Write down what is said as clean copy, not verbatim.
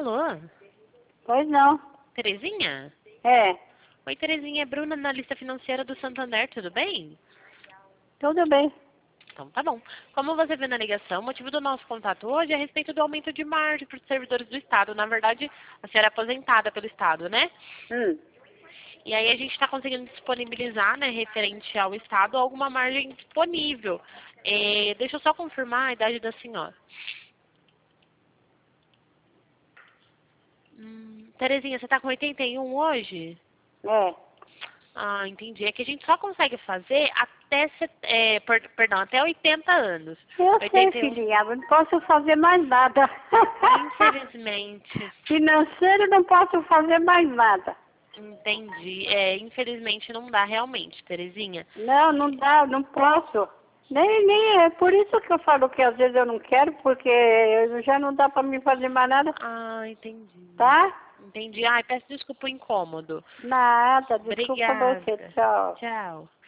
Alô? Pois não. Terezinha? É, Oi, Terezinha, é Bruna, analista financeira do Santander, tudo bem? tudo bem. Então tá bom. Como você viu na ligação, o motivo do nosso contato hoje é a respeito do aumento de margem para os servidores do Estado. Na verdade, a senhora é aposentada pelo Estado, né? Hum. E aí a gente está conseguindo disponibilizar, né, referente ao Estado, alguma margem disponível. Deixa eu só confirmar a idade da senhora. Terezinha, você está com 81 hoje? É. Ah, entendi. É que a gente só consegue fazer até, até 80 anos. Eu sei, 81. filhinha, eu não posso fazer mais nada. Infelizmente. Financeiro não posso fazer mais nada. Entendi. Infelizmente não dá realmente, Terezinha. Não, não dá, não posso. Nem é por isso que eu falo que às vezes eu não quero, porque já não dá pra mim fazer mais nada, Ah, entendi. tá? Entendi. Ai, peço desculpa o incômodo. Nada, desculpa você, Obrigada. tchau. Tchau.